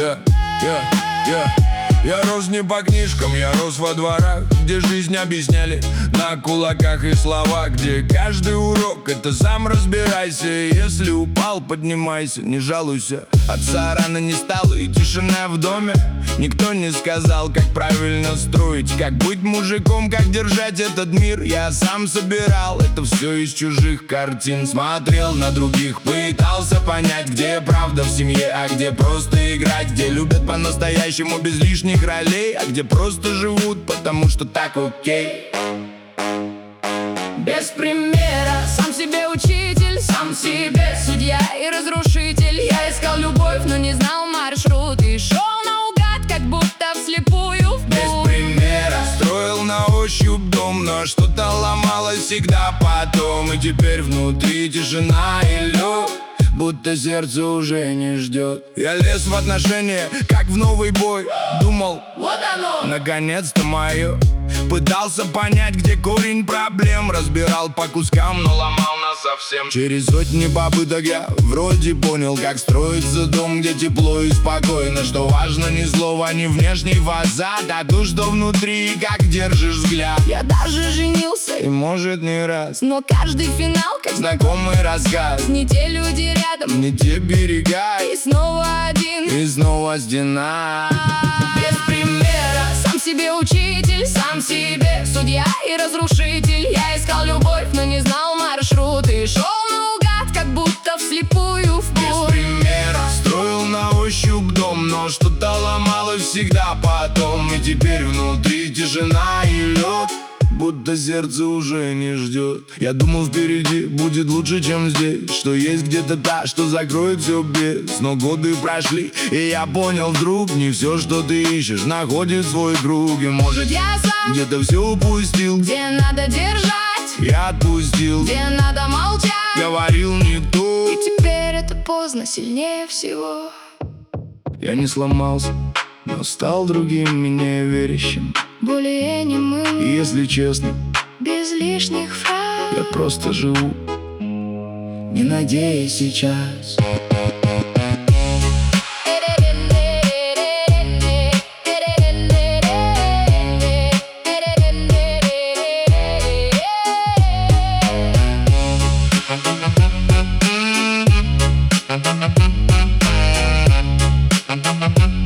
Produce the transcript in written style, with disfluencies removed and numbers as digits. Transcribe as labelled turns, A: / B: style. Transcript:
A: Я рос не по книжкам, я рос во дворах, где жизнь объясняли на кулаках и словах, где каждый урок — это сам разбирайся. Если упал, поднимайся, не жалуйся. Отца рано не стало и тишина в доме. Никто не сказал, как правильно строить, как быть мужиком, как держать этот мир. Я сам собирал это все из чужих картин. Смотрел на других, пытался понять, где правда в семье, а где просто играть, где любят по-настоящему без лишних ролей, а где просто живут, потому что так окей.
B: Без примера, сам себе учитель, сам себе судья и разрушитель. Я искал любовь, но не знал маршрут и шел наугад, как будто вслепую в
A: Без
B: путь.
A: примера строил на ощупь дом, но что-то ломалось всегда потом. И теперь внутри тишина и лед, будто сердце уже не ждет. Я лез в отношения, как в новый бой. Думал,
B: Вот оно!
A: наконец-то мое. Пытался понять, где корень проблем. Разбирал по кускам, но ломал нас совсем. Через сотни попыток я вроде понял, как строится дом, где тепло и спокойно. Что важно не слово, не внешний фасад, а то, что внутри, как держишь взгляд.
B: Я даже женился,
A: И может не раз,
B: но каждый финал, как
A: знакомый рассказ.
B: не те люди рядом,
A: Не те берега,
B: и снова один.
A: и снова стена.
B: Без примера, сам себе учитель, сам себе судья и разрушитель. Я искал любовь, но не знал маршрут и шел наугад, как будто вслепую в
A: Без
B: путь.
A: примера строил на ощупь дом, но что-то ломалось всегда потом. И теперь внутри тишина и лед, будто сердце уже не ждет. Я думал, впереди будет лучше, чем здесь, что есть где-то та, что закроет все без. Но годы прошли, и я понял вдруг, не все, что ты ищешь, находит свой круг. И может
B: Я сам,
A: где-то все упустил,
B: где надо держать,
A: я отпустил,
B: где надо молчать.
A: говорил не то.
B: И теперь это поздно, сильнее всего.
A: Я не сломался, но стал другим, менее верящим.
B: Более немым,
A: И если честно,
B: без лишних фраз.
A: я просто живу, не надеясь сейчас.
B: Thank you.